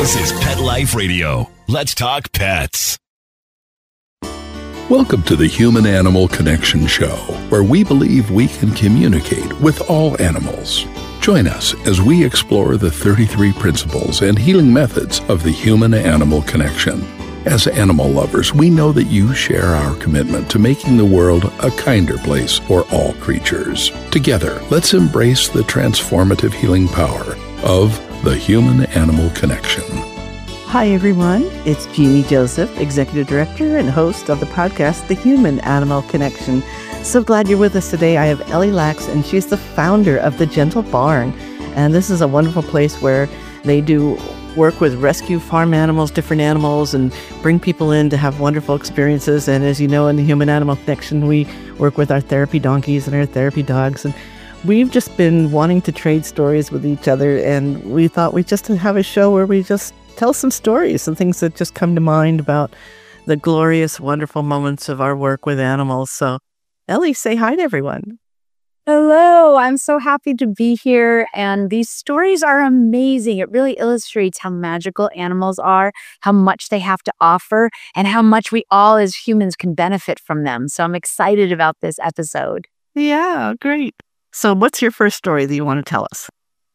This is Pet Life Radio. Let's talk pets. Welcome to the Human-Animal Connection Show, where we believe we can communicate with all animals. Join us as we explore the 33 principles and healing methods of the human-animal connection. As animal lovers, we know that you share our commitment to making the world a kinder place for all creatures. Together, let's embrace the transformative healing power of the human-animal connection. Hi, everyone. It's Jeannie Joseph, Executive Director and host of the podcast, The Human-Animal Connection. So glad you're with us today. I have Ellie Lax, and she's the founder of The Gentle Barn. And this is a wonderful place where they do work with rescue farm animals, different animals, and bring people in to have wonderful experiences. And as you know, in the Human-Animal Connection, we work with our therapy donkeys and our therapy dogs. And we've just been wanting to trade stories with each other. And we thought we'd just have a show where we just tell some stories, some things that just come to mind about the glorious, wonderful moments of our work with animals. So, Ellie, say hi to everyone. Hello, I'm so happy to be here, and these stories are amazing. It really illustrates how magical animals are, how much they have to offer, and how much we all as humans can benefit from them. So I'm excited about this episode. Yeah, great. So what's your first story that you want to tell us?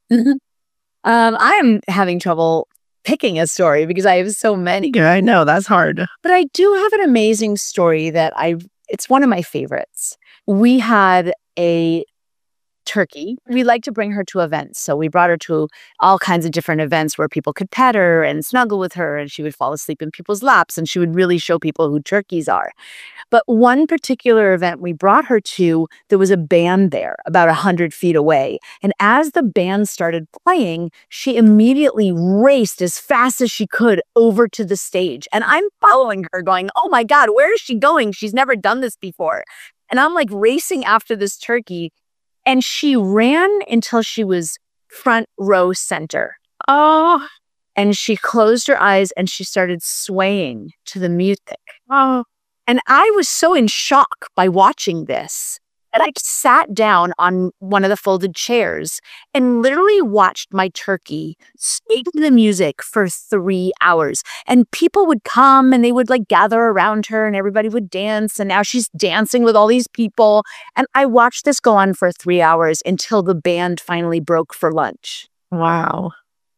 I'm having trouble picking a story because I have so many. Yeah, I know, that's hard. But I do have an amazing story that it's one of my favorites. We had a turkey. We like to bring her to events. So we brought her to all kinds of different events where people could pet her and snuggle with her, and she would fall asleep in people's laps, and she would really show people who turkeys are. But one particular event we brought her to, there was a band there about 100 feet away. And as the band started playing, she immediately raced as fast as she could over to the stage. And I'm following her going, oh my God, where is she going? She's never done this before. And I'm like racing after this turkey. And she ran until she was front row center. Oh. And she closed her eyes and she started swaying to the music. Oh. And I was so in shock by watching this that I sat down on one of the folded chairs and literally watched my turkey sway to the music for 3 hours. And people would come and they would like gather around her and everybody would dance. And now she's dancing with all these people. And I watched this go on for 3 hours until the band finally broke for lunch. Wow.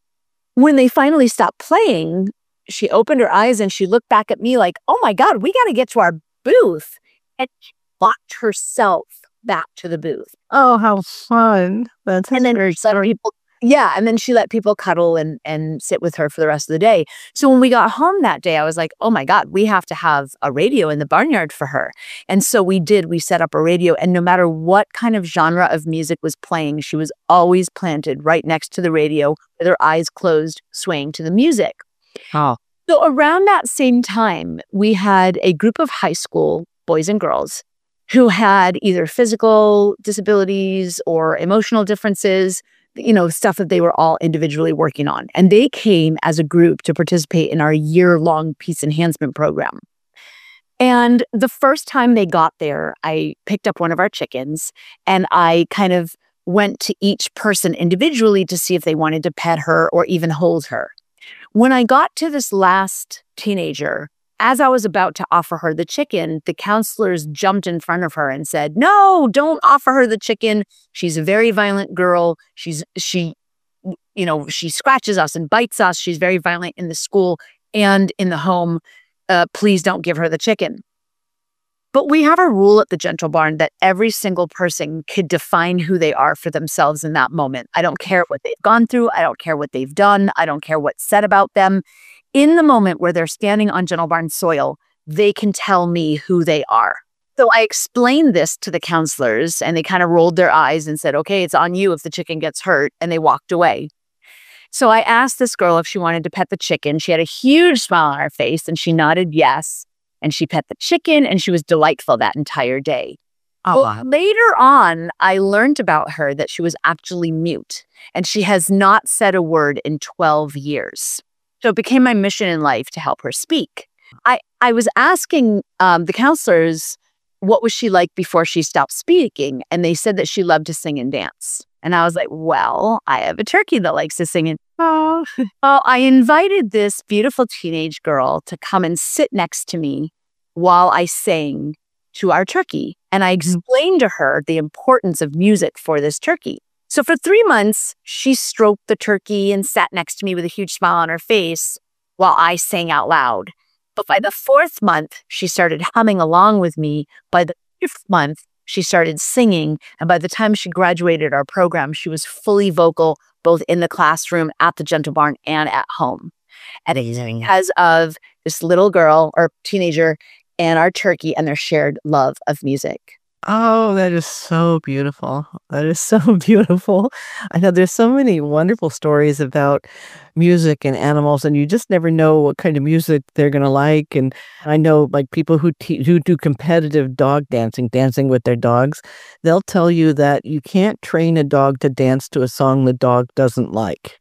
When they finally stopped playing, she opened her eyes and she looked back at me like, oh my God, we got to get to our booth. And she locked herself back to the booth. Oh, how fun. That's and then people, and then she let people cuddle and sit with her for the rest of the day. So when we got home that day, I was like, oh my God, we have to have a radio in the barnyard for her. And so we did. We set up a radio, and no matter what kind of genre of music was playing, she was always planted right next to the radio with her eyes closed, swaying to the music. Oh. So around that same time, we had a group of high school boys and girls who had either physical disabilities or emotional differences, stuff that they were all individually working on. And they came as a group to participate in our year-long peace enhancement program. And the first time they got there, I picked up one of our chickens and I kind of went to each person individually to see if they wanted to pet her or even hold her. When I got to this last teenager, as I was about to offer her the chicken, the counselors jumped in front of her and said, no, don't offer her the chicken. She's a very violent girl. She scratches us and bites us. She's very violent in the school and in the home. Please don't give her the chicken. But we have a rule at the Gentle Barn that every single person could define who they are for themselves in that moment. I don't care what they've gone through. I don't care what they've done. I don't care what's said about them. In the moment where they're standing on Gentle Barn soil, they can tell me who they are. So I explained this to the counselors and they kind of rolled their eyes and said, okay, it's on you if the chicken gets hurt. And they walked away. So I asked this girl if she wanted to pet the chicken. She had a huge smile on her face and she nodded yes. And she pet the chicken and she was delightful that entire day. Oh, well, later on, I learned about her that she was actually mute and she has not said a word in 12 years. So it became my mission in life to help her speak. I was asking the counselors, what was she like before she stopped speaking? And they said that she loved to sing and dance. And I was like, well, I have a turkey that likes to sing and Oh, Well, I invited this beautiful teenage girl to come and sit next to me while I sang to our turkey. And I explained to her the importance of music for this turkey. So for 3 months, she stroked the turkey and sat next to me with a huge smile on her face while I sang out loud. But by the 4th month, she started humming along with me. By the 5th month, she started singing. And by the time she graduated our program, she was fully vocal, both in the classroom, at the Gentle Barn, and at home. And it's because of this little girl or teenager and our turkey and their shared love of music. oh, that is so beautiful. That is so beautiful. I know there's so many wonderful stories about music and animals, and you just never know what kind of music they're going to like. And I know like people who do competitive dog dancing, dancing with their dogs, they'll tell you that you can't train a dog to dance to a song the dog doesn't like.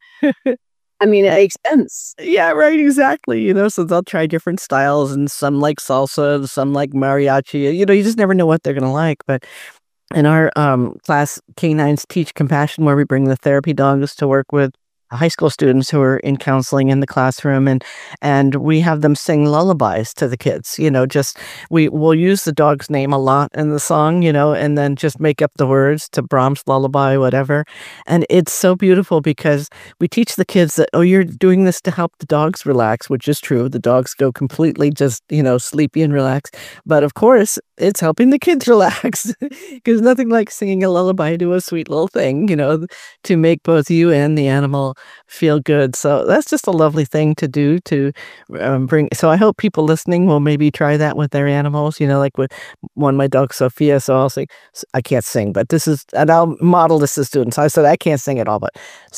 I mean, it makes sense. Yeah, right, exactly. So they'll try different styles, and some like salsa, and some like mariachi. You just never know what they're going to like. But in our class, Canines Teach Compassion, where we bring the therapy dogs to work with high school students who are in counseling in the classroom, and we have them sing lullabies to the kids. We'll use the dog's name a lot in the song, and then just make up the words to Brahms' lullaby, whatever. And it's so beautiful because we teach the kids that, oh, you're doing this to help the dogs relax, which is true. The dogs go completely just, sleepy and relaxed. But of course, it's helping the kids relax because nothing like singing a lullaby to a sweet little thing, to make both you and the animal feel good. So that's just a lovely thing to do to bring. So I hope people listening will maybe try that with their animals, like with my dog, Sophia. So I'll say, I can't sing, but and I'll model this to students. I said, I can't sing at all, but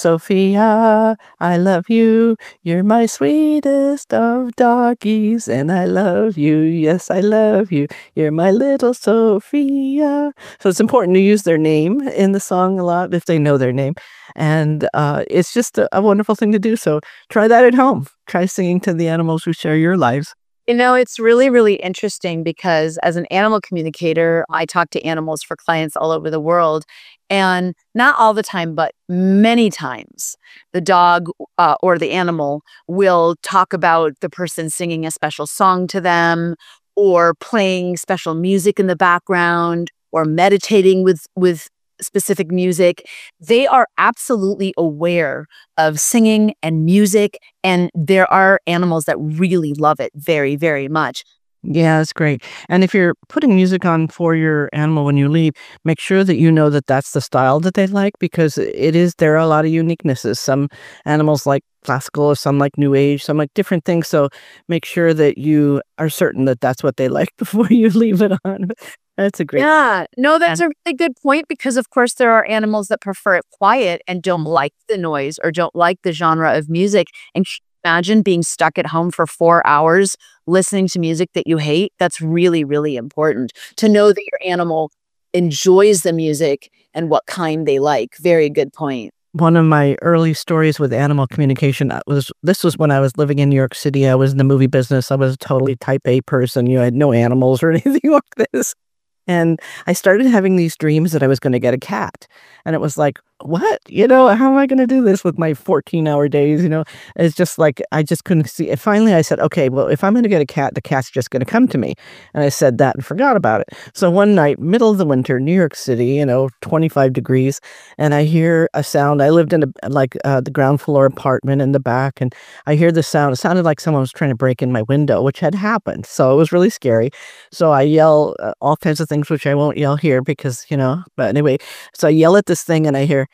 Sophia, I love you. You're my sweetest of doggies, and I love you. Yes, I love you. You're my little Sophia. So it's important to use their name in the song a lot if they know their name. And it's just a wonderful thing to do. So try that at home. Try singing to the animals who share your lives. It's really, really interesting because as an animal communicator, I talk to animals for clients all over the world. And not all the time, but many times, the dog or the animal will talk about the person singing a special song to them, or playing special music in the background, or meditating with specific music. They are absolutely aware of singing and music, and there are animals that really love it very, very much. Yeah, that's great. And if you're putting music on for your animal when you leave, make sure that you know that that's the style that they like, because there are a lot of uniquenesses. Some animals like classical, some like new age, some like different things. So make sure that you are certain that that's what they like before you leave it on. That's a great. Yeah, no, that's a really good point, because of course there are animals that prefer it quiet and don't like the noise or don't like the genre of music. And imagine being stuck at home for 4 hours listening to music that you hate. That's really, really important to know that your animal enjoys the music and what kind they like. Very good point. One of my early stories with animal communication was when I was living in New York City. I was in the movie business. I was a totally type A person. I had no animals or anything like this. And I started having these dreams that I was going to get a cat. And it was like, what? How am I going to do this with my 14-hour days? It's just like, I just couldn't see it. Finally, I said, okay, well, if I'm going to get a cat, the cat's just going to come to me. And I said that and forgot about it. So one night, middle of the winter, New York City, 25 degrees, and I hear a sound. I lived in the ground floor apartment in the back, and I hear the sound. It sounded like someone was trying to break in my window, which had happened. So it was really scary. So I yell all kinds of things, which I won't yell here because, but anyway, so I yell at this thing and I hear,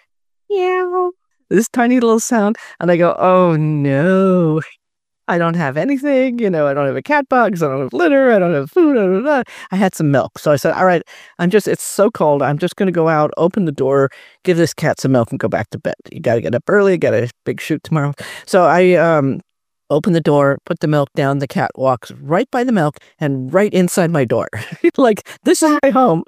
meow, this tiny little sound. And I go, oh no, I don't have anything. I don't have a cat box. I don't have litter. I don't have food. I had some milk. So I said, all right, it's so cold. I'm just going to go out, open the door, give this cat some milk and go back to bed. You got to get up early. Got a big shoot tomorrow. So I, open the door, put the milk down. The cat walks right by the milk and right inside my door. Like, this is my home.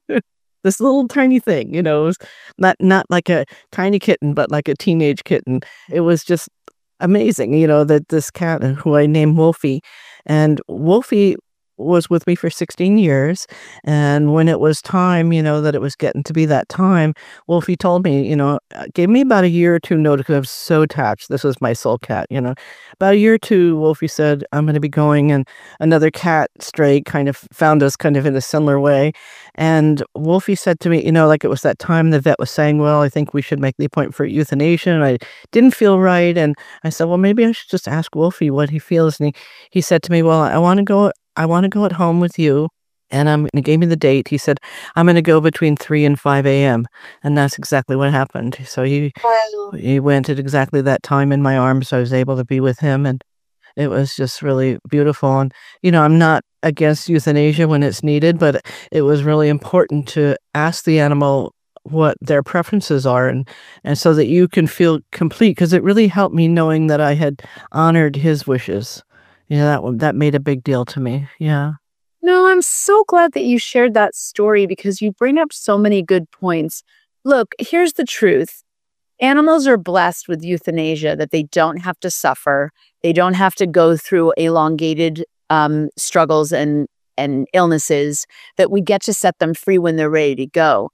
This little tiny thing, it was not like a tiny kitten, but like a teenage kitten. It was just amazing, that this cat, who I named Wolfie, and Wolfie was with me for 16 years. And when it was time, that it was getting to be that time, Wolfie told me, gave me about a year or two notice because I was so attached. This was my soul cat, About a year or two, Wolfie said, I'm going to be going. And another cat stray kind of found us kind of in a similar way. And Wolfie said to me, like it was that time the vet was saying, well, I think we should make the appointment for euthanasia. And I didn't feel right. And I said, well, maybe I should just ask Wolfie what he feels. And he said to me, well, I want to go at home with you. And he gave me the date. He said, I'm going to go between 3 and 5 a.m. And that's exactly what happened. So he went at exactly that time in my arms. So I was able to be with him. And it was just really beautiful. And, I'm not against euthanasia when it's needed, but it was really important to ask the animal what their preferences are and so that you can feel complete, because it really helped me knowing that I had honored his wishes. That made a big deal to me. Yeah. No, I'm so glad that you shared that story because you bring up so many good points. Look, here's the truth. Animals are blessed with euthanasia, that they don't have to suffer. They don't have to go through elongated struggles and illnesses, that we get to set them free when they're ready to go.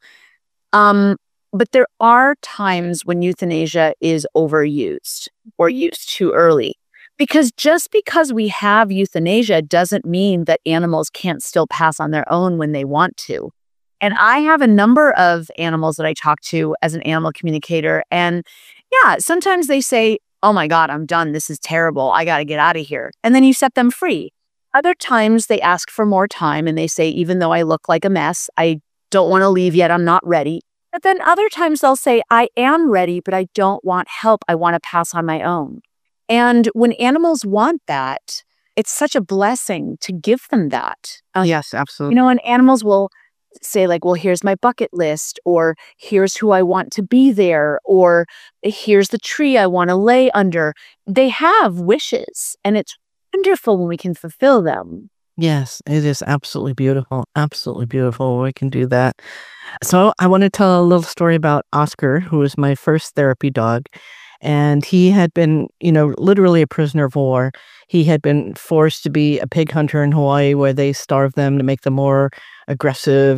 But there are times when euthanasia is overused or used too early. Because just because we have euthanasia doesn't mean that animals can't still pass on their own when they want to. And I have a number of animals that I talk to as an animal communicator. And yeah, sometimes they say, oh my God, I'm done. This is terrible. I got to get out of here. And then you set them free. Other times they ask for more time and they say, even though I look like a mess, I don't want to leave yet. I'm not ready. But then other times they'll say, I am ready, but I don't want help. I want to pass on my own. And when animals want that, it's such a blessing to give them that. Yes, absolutely. And animals will say like, well, here's my bucket list, or here's who I want to be there, or here's the tree I want to lay under. They have wishes, and it's wonderful when we can fulfill them. Yes, it is absolutely beautiful. Absolutely beautiful. We can do that. So I want to tell a little story about Oscar, who was my first therapy dog. And he had been, literally a prisoner of war. He had been forced to be a pig hunter in Hawaii, where they starved them to make them more aggressive,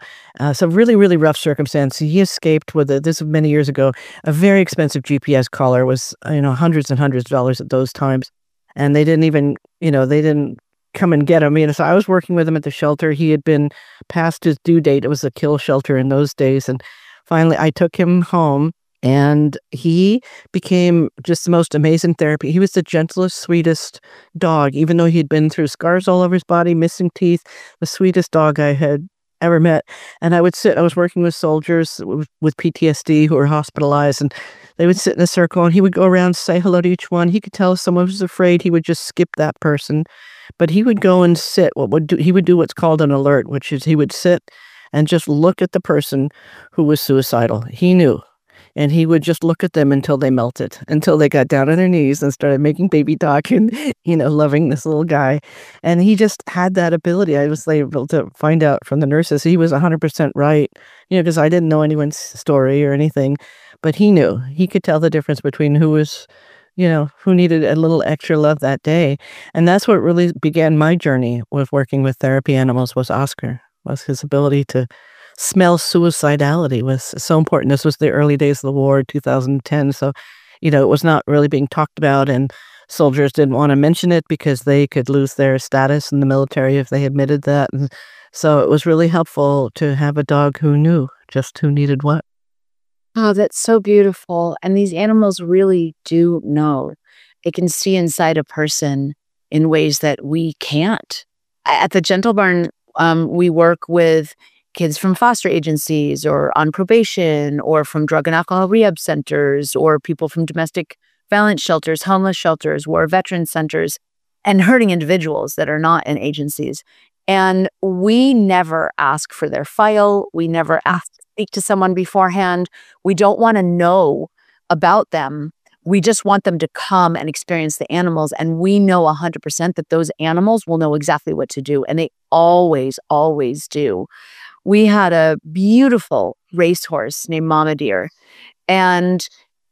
So really, really rough circumstance. He escaped with this was many years ago. A very expensive GPS collar. It was, hundreds and hundreds of dollars at those times. And they didn't even, they didn't come and get him. So I was working with him at the shelter. He had been past his due date. It was a kill shelter in those days. And finally, I took him home. And he became just the most amazing therapy. He was the gentlest, sweetest dog, even though he'd been through scars all over his body, missing teeth, the sweetest dog I had ever met. And I was working with soldiers with PTSD who were hospitalized, and they would sit in a circle and he would go around, say hello to each one. He could tell if someone was afraid, he would just skip that person. But he would go and sit. He would do what's called an alert, which is he would sit and just look at the person who was suicidal. He knew. And he would just look at them until they melted, until they got down on their knees and started making baby talk and, loving this little guy. And he just had that ability. I was able to find out from the nurses he was 100% right, because I didn't know anyone's story or anything. But he knew. He could tell the difference between who was, who needed a little extra love that day. And that's what really began my journey with working with therapy animals was Oscar, was his ability to smell suicidality was so important. This was the early days of the war, 2010. So, it was not really being talked about, and soldiers didn't want to mention it because they could lose their status in the military if they admitted that. And so it was really helpful to have a dog who knew just who needed what. Oh, that's so beautiful. And these animals really do know. They can see inside a person in ways that we can't. At the Gentle Barn, we work with kids from foster agencies or on probation or from drug and alcohol rehab centers or people from domestic violence shelters, homeless shelters, war veteran centers, and hurting individuals that are not in agencies. And we never ask for their file. We never ask to speak to someone beforehand. We don't want to know about them. We just want them to come and experience the animals. And we know 100% that those animals will know exactly what to do. And they always, always do. We had a beautiful racehorse named Mama Deer. And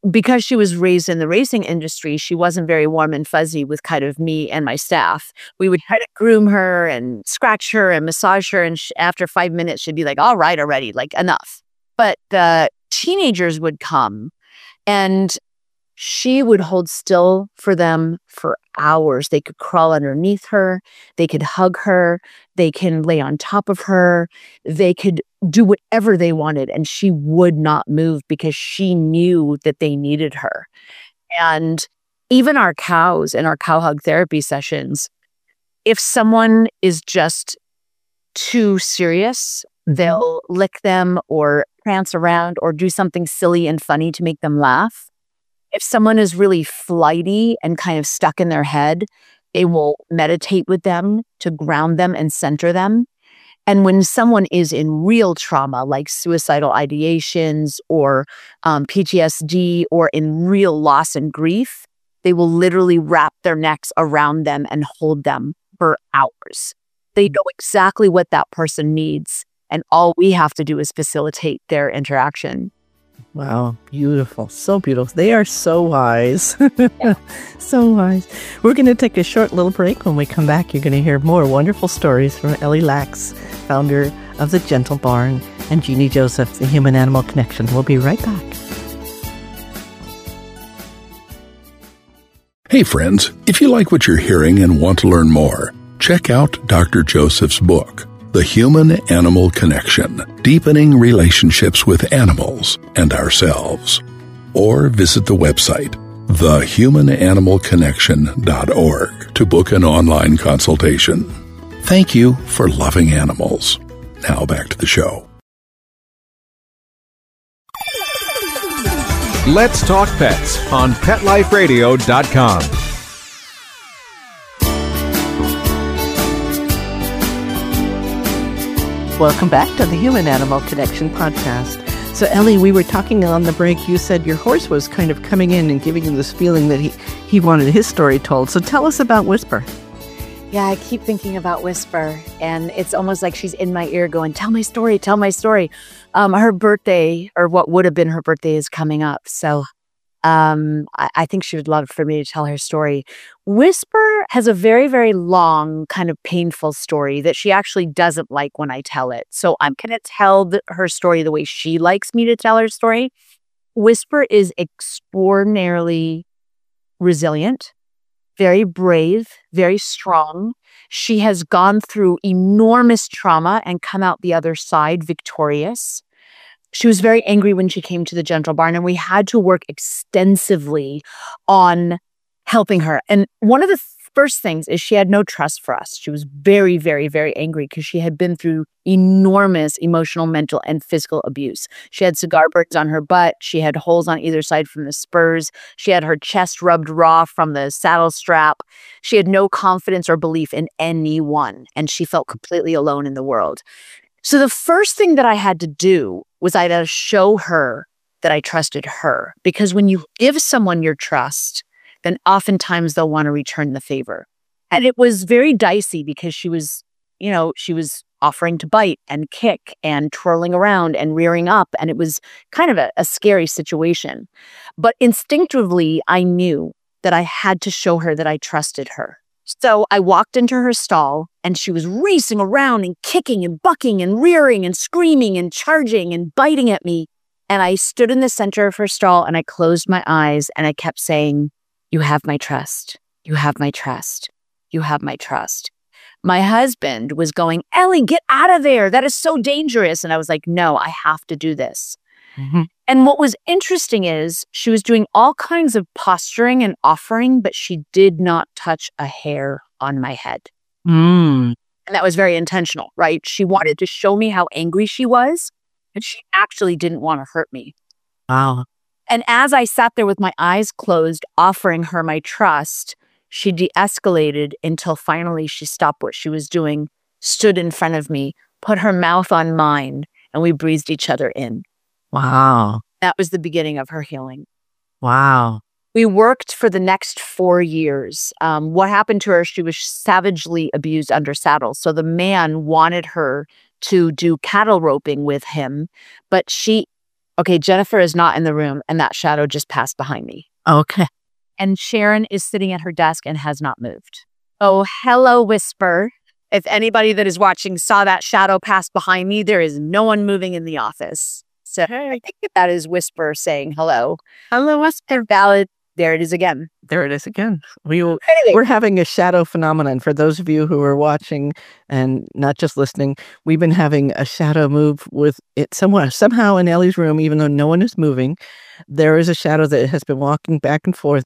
because she was raised in the racing industry, she wasn't very warm and fuzzy with kind of me and my staff. We would try to groom her and scratch her and massage her. And after 5 minutes, she'd be like, all right, already, like enough. But the teenagers would come and she would hold still for them for hours. They could crawl underneath her. They could hug her. They can lay on top of her. They could do whatever they wanted. And she would not move because she knew that they needed her. And even our cows in our cow hug therapy sessions, if someone is just too serious, they'll lick them or prance around or do something silly and funny to make them laugh. If someone is really flighty and kind of stuck in their head, they will meditate with them to ground them and center them. And when someone is in real trauma, like suicidal ideations or PTSD or in real loss and grief, they will literally wrap their necks around them and hold them for hours. They know exactly what that person needs. And all we have to do is facilitate their interaction. Wow, beautiful. So beautiful. They are so wise. Yeah. So wise. We're going to take a short little break. When we come back, you're going to hear more wonderful stories from Ellie Lax, founder of The Gentle Barn, and Jeannie Joseph, The Human Animal Connection. We'll be right back. Hey friends, if you like what you're hearing and want to learn more, check out Dr. Joseph's book, The Human Animal Connection, Deepening Relationships with Animals and Ourselves. Or visit the website, thehumananimalconnection.org, to book an online consultation. Thank you for loving animals. Now back to the show. Let's Talk Pets on PetLifeRadio.com. Welcome back to the Human Animal Connection podcast. So, Ellie, we were talking on the break. You said your horse was kind of coming in and giving you this feeling that he wanted his story told. So tell us about Whisper. Yeah, I keep thinking about Whisper, and it's almost like she's in my ear going, tell my story, tell my story. Her birthday, or what would have been her birthday, is coming up. So I think she would love for me to tell her story. Whisper has a very, very long, kind of painful story that she actually doesn't like when I tell it. So I'm going to tell her story the way she likes me to tell her story. Whisper is extraordinarily resilient, very brave, very strong. She has gone through enormous trauma and come out the other side victorious. She was very angry when she came to the Gentle Barn, and we had to work extensively on helping her. And one of the first things is she had no trust for us. She was very, very, very angry because she had been through enormous emotional, mental, and physical abuse. She had cigar burns on her butt. She had holes on either side from the spurs. She had her chest rubbed raw from the saddle strap. She had no confidence or belief in anyone, and she felt completely alone in the world. So the first thing that I had to do was I had to show her that I trusted her. Because when you give someone your trust, then oftentimes they'll want to return the favor. And it was very dicey because she was offering to bite and kick and twirling around and rearing up. And it was kind of a scary situation. But instinctively, I knew that I had to show her that I trusted her. So I walked into her stall and she was racing around and kicking and bucking and rearing and screaming and charging and biting at me. And I stood in the center of her stall and I closed my eyes and I kept saying, "You have my trust. You have my trust. You have my trust." My husband was going, "Ellie, get out of there. That is so dangerous." And I was like, "No, I have to do this." Mm-hmm. And what was interesting is she was doing all kinds of posturing and offering, but she did not touch a hair on my head. And that was very intentional, right? She wanted to show me how angry she was, and she actually didn't want to hurt me. Wow. And as I sat there with my eyes closed, offering her my trust, she de-escalated until finally she stopped what she was doing, stood in front of me, put her mouth on mine, and we breathed each other in. Wow. That was the beginning of her healing. Wow. We worked for the next 4 years. What happened to her, she was savagely abused under saddle. So the man wanted her to do cattle roping with him, but she okay, Jennifer is not in the room and that shadow just passed behind me. Okay. And Sharon is sitting at her desk and has not moved. Oh, hello, Whisper. If anybody that is watching saw that shadow pass behind me, there is no one moving in the office. So I think that is Whisper saying hello. Hello, Whisper. Valid. There it is again. There it is again. Anyway. We're having a shadow phenomenon. For those of you who are watching and not just listening, we've been having a shadow move with it somehow in Ellie's room, even though no one is moving. There is a shadow that has been walking back and forth.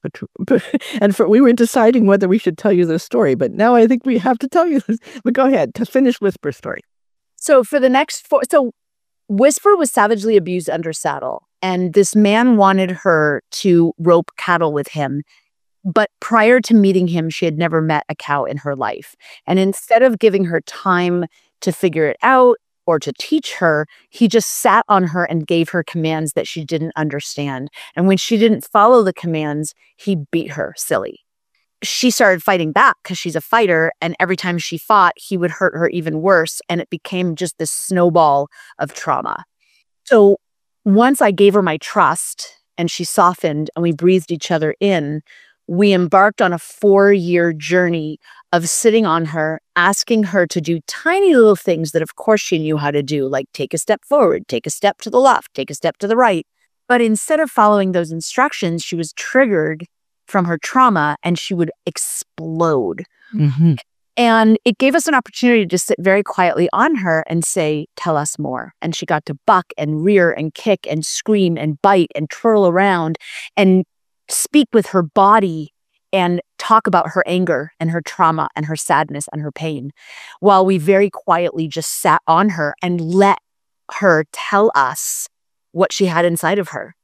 We were deciding whether we should tell you this story, but now I think we have to tell you this. But go ahead to finish Whisper's story. So for the next Whisper was savagely abused under saddle, and this man wanted her to rope cattle with him. But prior to meeting him, she had never met a cow in her life. And instead of giving her time to figure it out or to teach her, he just sat on her and gave her commands that she didn't understand. And when she didn't follow the commands, he beat her silly. She started fighting back because she's a fighter. And every time she fought, he would hurt her even worse. And it became just this snowball of trauma. So once I gave her my trust and she softened and we breathed each other in, we embarked on a 4-year journey of sitting on her, asking her to do tiny little things that of course she knew how to do, like take a step forward, take a step to the left, take a step to the right. But instead of following those instructions, she was triggered from her trauma and she would explode. Mm-hmm. And it gave us an opportunity to sit very quietly on her and say, tell us more. And she got to buck and rear and kick and scream and bite and twirl around and speak with her body and talk about her anger and her trauma and her sadness and her pain, while we very quietly just sat on her and let her tell us what she had inside of her.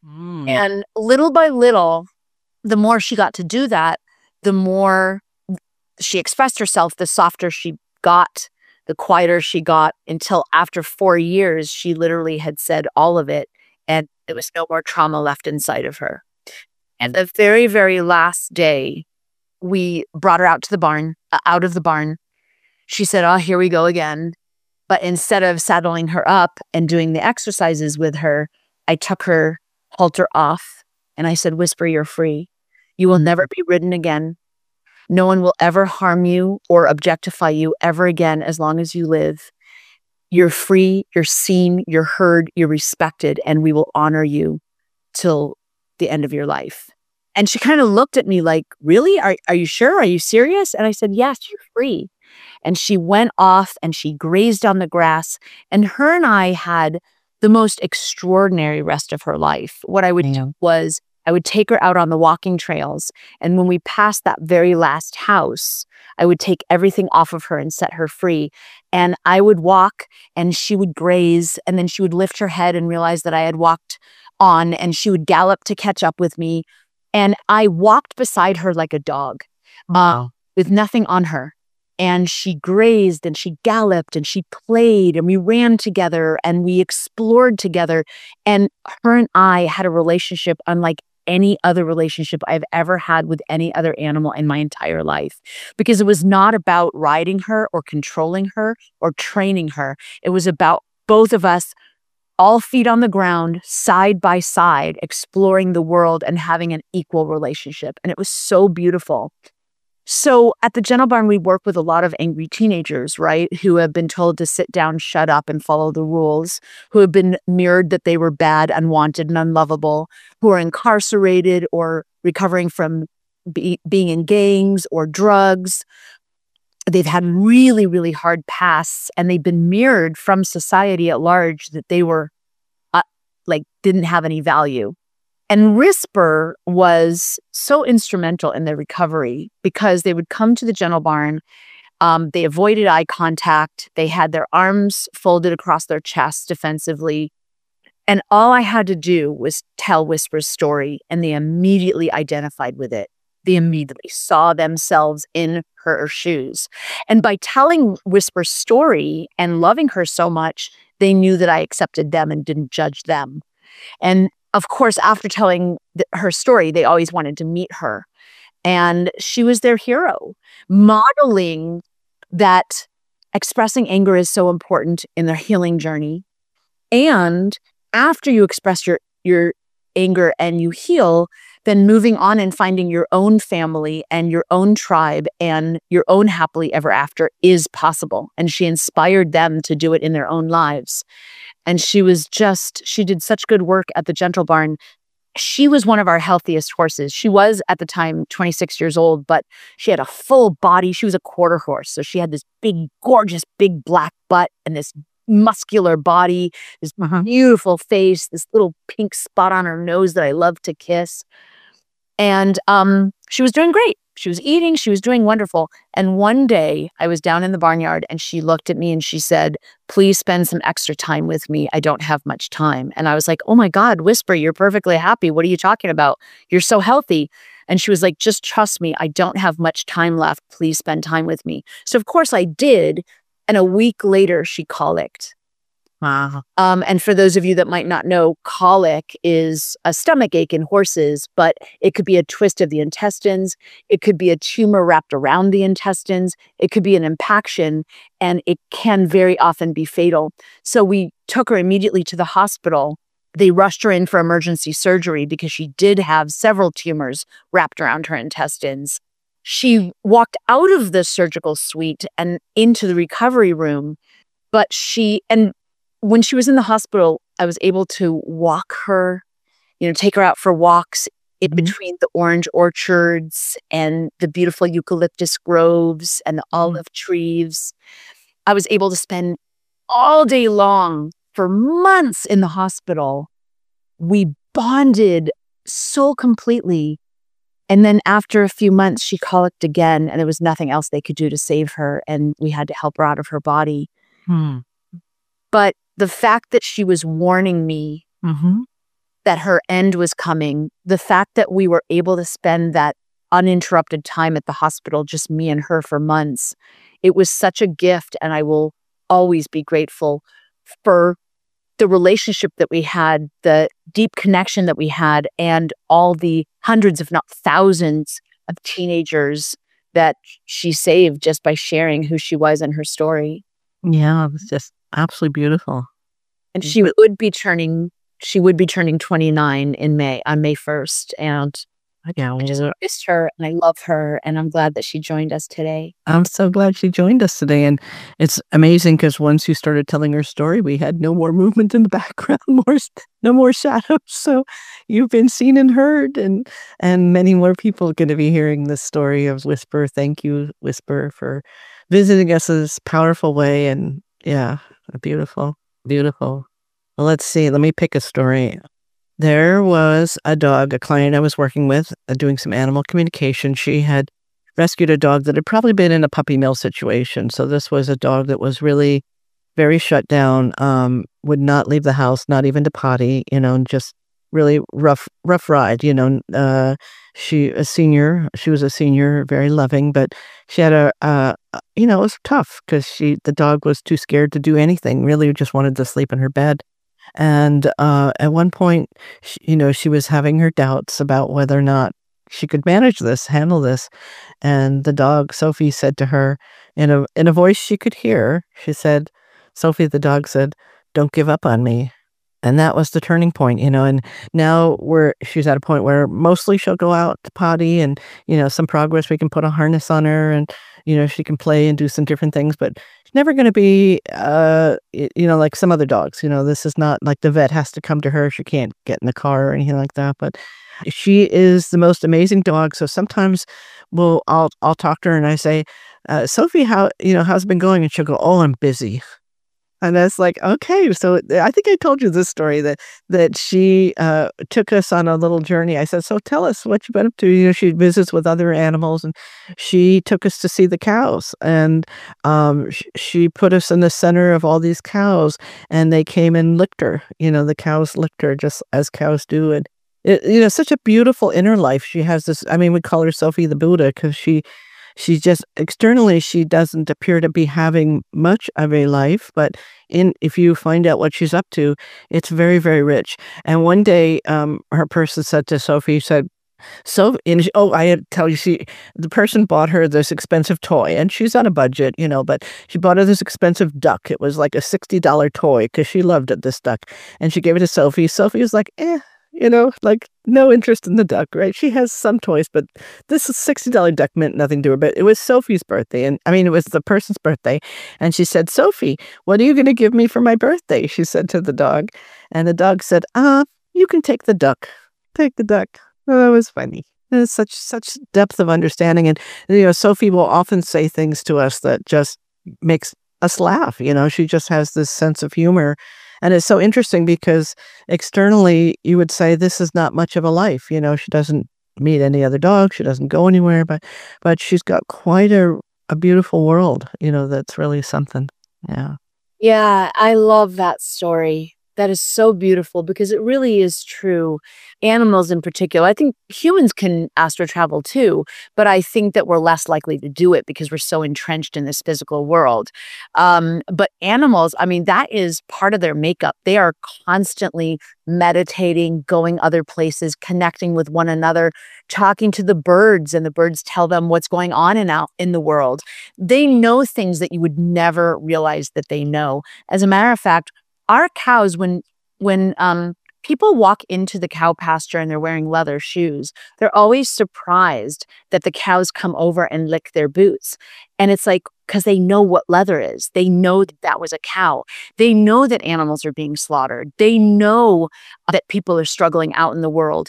And little by little, the more she got to do that, the more she expressed herself, the softer she got, the quieter she got, until after 4 years, she literally had said all of it and there was no more trauma left inside of her. And the very, very last day, we brought her out of the barn. She said, oh, here we go again. But instead of saddling her up and doing the exercises with her, I took her halter off and I said, Whisper, you're free. You will never be ridden again. No one will ever harm you or objectify you ever again as long as you live. You're free, you're seen, you're heard, you're respected, and we will honor you till the end of your life. And she kind of looked at me like, really? Are you sure? Are you serious? And I said, yes, you're free. And she went off and she grazed on the grass. And her and I had the most extraordinary rest of her life. What I would do was I would take her out on the walking trails. And when we passed that very last house, I would take everything off of her and set her free. And I would walk and she would graze. And then she would lift her head and realize that I had walked on, and she would gallop to catch up with me. And I walked beside her like a dog, with nothing on her. And she grazed and she galloped and she played and we ran together and we explored together. And her and I had a relationship unlike any other relationship I've ever had with any other animal in my entire life, because it was not about riding her or controlling her or training her. It was about both of us, all feet on the ground, side by side, exploring the world and having an equal relationship. And it was so beautiful. So at the Gentle Barn, we work with a lot of angry teenagers, right, who have been told to sit down, shut up, and follow the rules, who have been mirrored that they were bad, unwanted, and unlovable, who are incarcerated or recovering from being in gangs or drugs. They've had really, really hard pasts, and they've been mirrored from society at large that they were didn't have any value. And Whisper was so instrumental in their recovery because they would come to the Gentle Barn. They avoided eye contact. They had their arms folded across their chests defensively. And all I had to do was tell Whisper's story, and they immediately identified with it. They immediately saw themselves in her shoes. And by telling Whisper's story and loving her so much, they knew that I accepted them and didn't judge them. And of course, after telling her story, they always wanted to meet her. And she was their hero, modeling that expressing anger is so important in their healing journey. And after you express your anger and you heal, then moving on and finding your own family and your own tribe and your own happily ever after is possible. And she inspired them to do it in their own lives. And she did such good work at the Gentle Barn. She was one of our healthiest horses. She was at the time 26 years old, but she had a full body. She was a quarter horse. So she had this big, gorgeous, big black butt and this muscular body, this beautiful face, this little pink spot on her nose that I love to kiss. And she was doing great. She was eating. She was doing wonderful. And one day I was down in the barnyard and she looked at me and she said, "Please spend some extra time with me. I don't have much time." And I was like, "Oh my God, Whisper, you're perfectly happy. What are you talking about? You're so healthy." And she was like, "Just trust me. I don't have much time left. Please spend time with me." So of course I did. And a week later, she colicked. Wow. And for those of you that might not know, colic is a stomach ache in horses, but it could be a twist of the intestines. It could be a tumor wrapped around the intestines. It could be an impaction, and it can very often be fatal. So we took her immediately to the hospital. They rushed her in for emergency surgery because she did have several tumors wrapped around her intestines. She walked out of the surgical suite and into the recovery room, and when she was in the hospital, I was able to walk her, take her out for walks in between the orange orchards and the beautiful eucalyptus groves and the olive trees. I was able to spend all day long for months in the hospital. We bonded so completely. And then after a few months, she colicked again, and there was nothing else they could do to save her. And we had to help her out of her body. But the fact that she was warning me that her end was coming, the fact that we were able to spend that uninterrupted time at the hospital, just me and her for months, it was such a gift. And I will always be grateful for the relationship that we had, the deep connection that we had, and all the hundreds, if not thousands, of teenagers that she saved just by sharing who she was and her story. Yeah, it was just absolutely beautiful. And she would be turning 29 on May 1st. And I just missed her, and I love her, and I'm glad that she joined us today. I'm so glad she joined us today. And it's amazing because once you started telling her story, we had no more movement in the background, no more shadows. So you've been seen and heard, and many more people are going to be hearing this story of Whisper. Thank you, Whisper, for visiting us in this powerful way. And yeah, beautiful, beautiful. Well, let's see. Let me pick a story. There was a client I was working with, doing some animal communication. She had rescued a dog that had probably been in a puppy mill situation. So this was a dog that was really very shut down, would not leave the house, not even to potty, just really rough ride. She was a senior, very loving, but she had it was tough because the dog was too scared to do anything, really just wanted to sleep in her bed. And at one point, she was having her doubts about whether or not she could handle this. And the dog, Sophie, said to her in a voice she could hear, she said, Sophie, the dog said, "Don't give up on me." And that was the turning point, and now she's at a point where mostly she'll go out to potty and, some progress, we can put a harness on her and, she can play and do some different things, but she's never going to be, like some other dogs. This is not like the vet has to come to her. She can't get in the car or anything like that, but she is the most amazing dog. So sometimes I'll talk to her and I say, Sophie, how's it been going? And she'll go, "Oh, I'm busy." And that's like, okay. So I think I told you this story that she took us on a little journey. I said, "So tell us what you've been up to." She visits with other animals, and she took us to see the cows. And she put us in the center of all these cows, and they came and licked her. The cows licked her just as cows do. And such a beautiful inner life. She has this. I mean, we call her Sophie the Buddha because she's just externally, she doesn't appear to be having much of a life, but if you find out what she's up to, it's very, very rich. And one day, her person said to Sophie, said, So, I had to tell you, the person bought her this expensive toy, and she's on a budget, but she bought her this expensive duck. It was like a $60 toy because she loved it, this duck. And she gave it to Sophie. Sophie was like, like no interest in the duck, right? She has some toys, but this $60 duck meant nothing to her. But it was Sophie's birthday. And it was the person's birthday. And she said, Sophie, what are you going to give me for my birthday? She said to the dog. And the dog said, you can take the duck. Take the duck. Oh, that was funny. There's such depth of understanding. And, Sophie will often say things to us that just makes us laugh. She just has this sense of humor. And it's so interesting because externally you would say this is not much of a life. She doesn't meet any other dogs. She doesn't go anywhere, but she's got quite a beautiful world, that's really something. Yeah. Yeah, I love that story. That is so beautiful because it really is true. Animals in particular, I think humans can astral travel too, but I think that we're less likely to do it because we're so entrenched in this physical world. But animals, that is part of their makeup. They are constantly meditating, going other places, connecting with one another, talking to the birds, and the birds tell them what's going on in the world. They know things that you would never realize that they know. As a matter of fact, our cows, when people walk into the cow pasture and they're wearing leather shoes, they're always surprised that the cows come over and lick their boots. And it's like, because they know what leather is. They know that was a cow. They know that animals are being slaughtered. They know that people are struggling out in the world.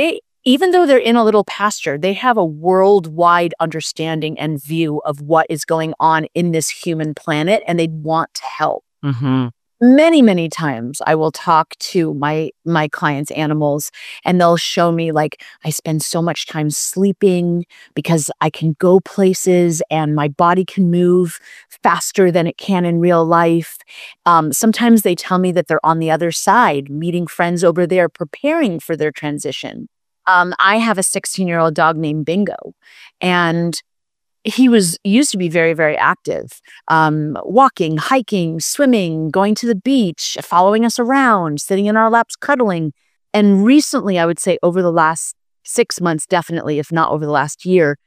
Even though they're in a little pasture, they have a worldwide understanding and view of what is going on in this human planet, and they want to help. Mm-hmm. Many, many times I will talk to my clients' animals, and they'll show me I spend so much time sleeping because I can go places and my body can move faster than it can in real life. Sometimes they tell me that they're on the other side, meeting friends over there, preparing for their transition. I have a 16-year-old dog named Bingo, and he used to be very, very active, walking, hiking, swimming, going to the beach, following us around, sitting in our laps, cuddling. And recently, I would say over the last 6 months, definitely, if not over the last year,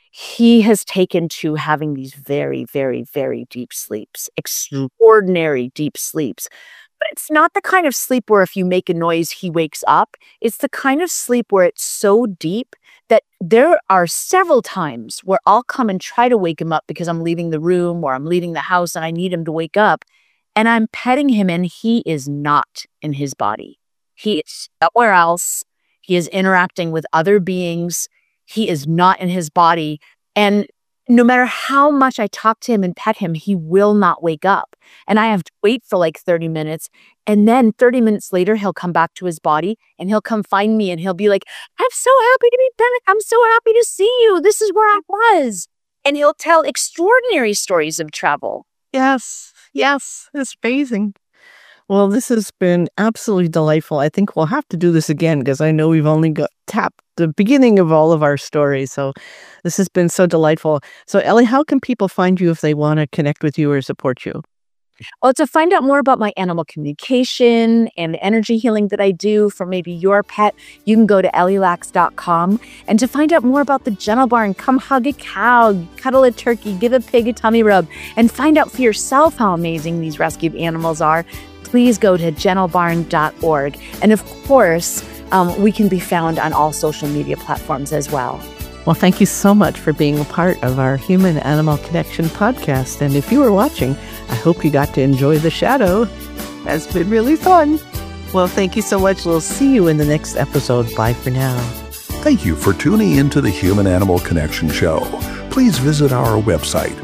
he has taken to having these very, very, very deep sleeps, extraordinary deep sleeps. But it's not the kind of sleep where if you make a noise, he wakes up. It's the kind of sleep where it's so deep that there are several times where I'll come and try to wake him up because I'm leaving the room or I'm leaving the house and I need him to wake up. And I'm petting him and he is not in his body. He is somewhere else. He is interacting with other beings. He is not in his body. And no matter how much I talk to him and pet him, he will not wake up. And I have to wait for 30 minutes. And then 30 minutes later, he'll come back to his body and he'll come find me and he'll be like, I'm so happy to be back. I'm so happy to see you. This is where I was. And he'll tell extraordinary stories of travel. Yes. It's amazing. Well, this has been absolutely delightful. I think we'll have to do this again because I know we've only tapped the beginning of all of our stories. So this has been so delightful. So Ellie, how can people find you if they want to connect with you or support you? Well, to find out more about my animal communication and the energy healing that I do for maybe your pet, you can go to ellielax.com. And to find out more about the Gentle Barn, come hug a cow, cuddle a turkey, give a pig a tummy rub, and find out for yourself how amazing these rescued animals are, please go to gentlebarn.org. And of course, we can be found on all social media platforms as well. Well, thank you so much for being a part of our Human Animal Connection podcast. And if you were watching, I hope you got to enjoy the shadow. That's been really fun. Well, thank you so much. We'll see you in the next episode. Bye for now. Thank you for tuning into the Human Animal Connection Show. Please visit our website,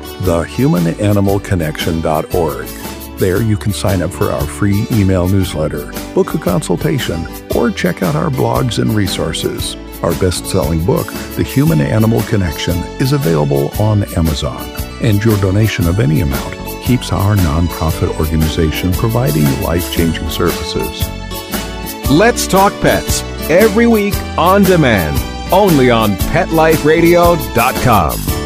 thehumananimalconnection.org. There you can sign up for our free email newsletter, book a consultation, or check out our blogs and resources. Our best-selling book, The Human Animal Connection, is available on Amazon. And your donation of any amount keeps our nonprofit organization providing life-changing services. Let's Talk Pets, every week on demand, only on PetLifeRadio.com.